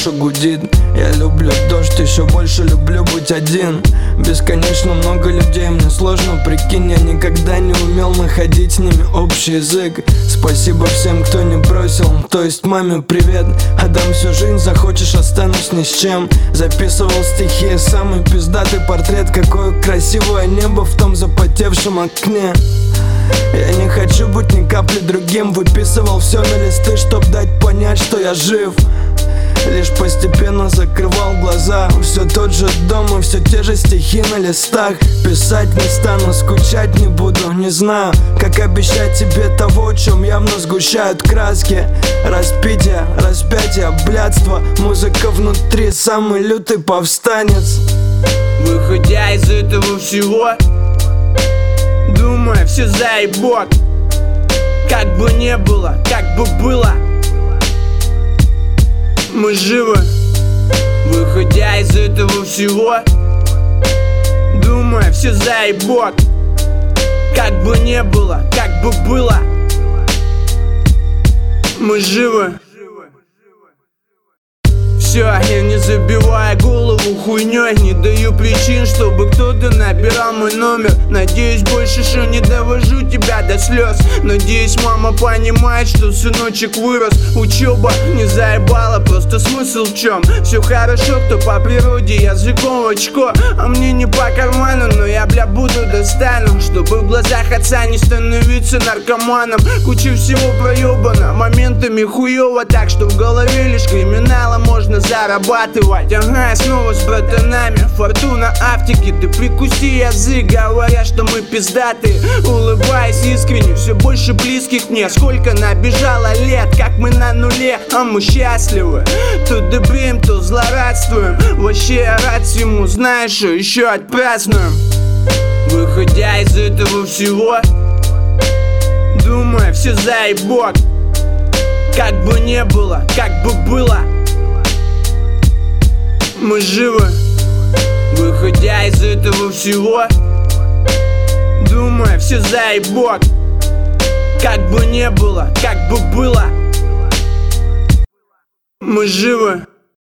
душу гудит. Я люблю дождь, еще больше люблю быть один. Бесконечно много людей, мне сложно, прикинь. Я никогда не умел находить с ними общий язык. Спасибо всем, кто не бросил, то есть маме привет. Отдам всю жизнь, захочешь, останусь ни с чем. Записывал стихи, самый пиздатый портрет. Какое красивое небо в том запотевшем окне. Я не хочу быть ни капли другим. Выписывал все на листы, чтоб дать понять, что я жив. Лишь постепенно закрывал глаза. Все тот же дом и все те же стихи на листах. Писать не стану, скучать не буду. Не знаю, как обещать тебе того, о чем явно сгущают краски. Распитие, распятие, блядство. Музыка внутри, самый лютый повстанец. Выходя из этого всего, думая, все заебок. Как бы не было, как бы было, мы живы. Выходя из этого всего, думая, все заебок. Как бы не было, как бы было, мы живы. Все, я не забиваю голову хуйней, не даю причин, чтобы кто-то набирал мой номер. Надеюсь, больше что не довожу тебя до слез. Надеюсь, мама понимает, что сыночек вырос. Учеба не заебала, просто смысл в чем? Все хорошо, кто по природе языком в очко. А мне не по карману, но я, бля, буду достану, чтобы в глазах отца не становиться наркоманом. Куча всего проебана, моментами хуёво, так что в голове лишь криминала можно зарабатывать. Ага, снова с братанами, фортуна Афтики. Ты прикуси язык, говоря, что мы пиздатые. Улыбаясь искренне, все больше близких мне. Сколько набежало лет, как мы на нуле, а мы счастливы. То дебрим, то злорадствуем. Вообще я рад всему, знаешь, что еще отпразднуем. Выходя из этого всего, думая, все заебок. Как бы не было, как бы было, мы живы. Выходя из этого всего, думая, все заебок. Как бы не было, как бы было, мы живы.